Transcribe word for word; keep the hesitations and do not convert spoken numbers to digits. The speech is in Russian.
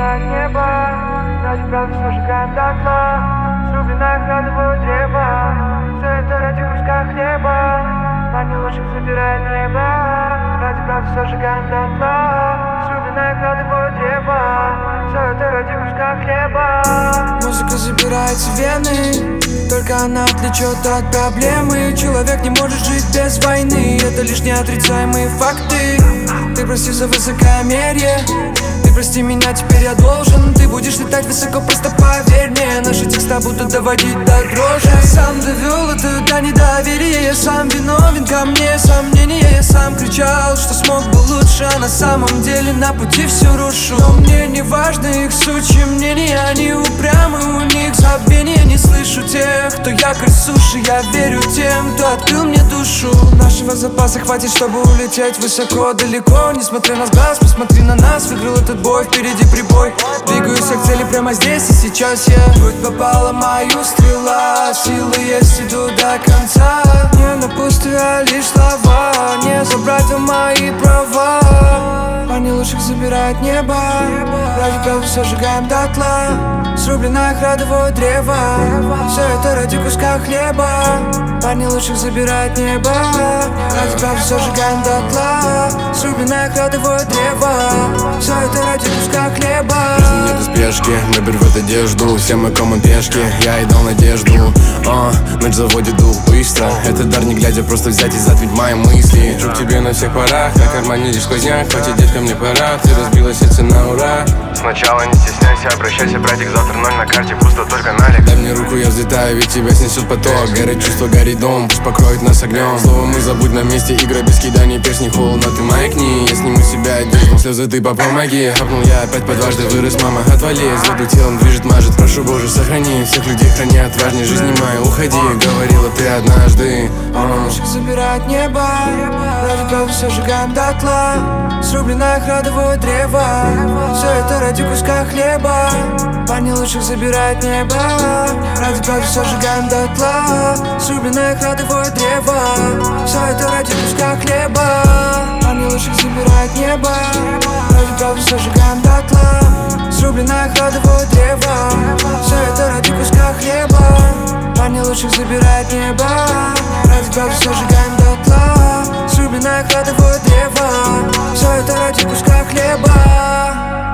забирать небо, ради правды сожигаем дотла. Срубленное кладовое древо, все это ради куска хлеба. Парни лучших забирает небо, ради правды сожигаем дотла. Срубленное кладовое древо, все это ради куска хлеба. Музыка забирается в вены, только она отвлечет от проблемы. Человек не может жить без войны, это лишь неотрицаемые факты. Ты прости за высокомерие, ты прости меня, теперь я должен. Ты будешь летать высоко, просто поверь мне. Наши текста будут доводить до дрожи. Я сам довел это до недоверия, я сам виновен, ко мне сомнения. Я сам кричал, что смог бы лучше, а на самом деле на пути все рушу. Но мне не важно их сучьи мнения, они упрямы, у них забвение. Не слышу тех, кто якорь суши, я верю тем, кто открыл мне душу. Нашего запаса хватит, чтобы улететь высоко, далеко. Несмотря на глаз, посмотри на нас, выиграл этот бой, впереди прибой. Двигаюсь к цели прямо здесь и сейчас я. Грудь попала мою стрела, силы есть, иду до конца. Не на пустые, а лишь слова, не забрать вам мои права. Парни лучших забирает небо, ради правды сожигаем дотла. Срубленное кладовое древо, все это ради куска хлеба. Парни лучших забирает небо, ради правды сожигаем дотла. Срубленное кладовое древо, все это ради куска хлеба. В жизни нету спешки, мы берет одежду, все мы кому пешки, я и дал надежду. О, ночь заводит дух быстро, это дар не глядя, просто взять и затвить мои мысли. Жук тебе на всех парах, на кармане лишь сквозняк, хватит девка мне пора, ты разбила сердце на ура. Сначала не стесняйся, обращайся, братик, завтра ноль на карте, пусто только налик. Дай мне руку, я взлетаю, ведь тебя снесет поток. Горит чувство, горит дом, пусть покроет нас огнем. Слово мы забудь на месте, игра без киданий перстней. Холодно, ты маякни, я сниму себя одежду. Слезы ты помоги, хапнул я опять по дважды. Вырос, мама, отвали, взгляду телом движет, мажет. Прошу, Боже, сохрани, всех людей хранят. Важней жизни моей, уходи, говорила ты однажды. Лучших забирает небо, ради правды сожигаем дотла. Срубленное кладовое древо, все это ради куска хлеба. Парни лучших забирает небо, ради правды сожигаем дотла. Срубленное кладовое древо, все это ради куска хлеба. Парни лучших забирает небо, ради правды сожигаем дотла. Срубленное кладовое древо, все это ради куска хлеба. Парни лучших забирает небо, ради правды сожигаем дотла. Срубленное кладовое древо, все это ради куска хлеба.